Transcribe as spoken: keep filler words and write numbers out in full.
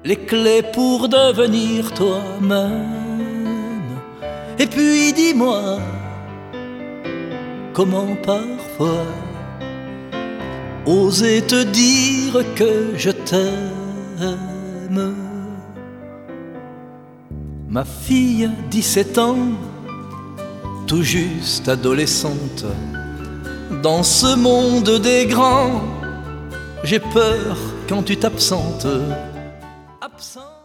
les clés pour devenir toi-même. Et puis dis-moi, comment parfois oser te dire que je t'aime. Ma fille, dix-sept ans, tout juste adolescente, dans ce monde des grands, j'ai peur quand tu t'absentes. Absent.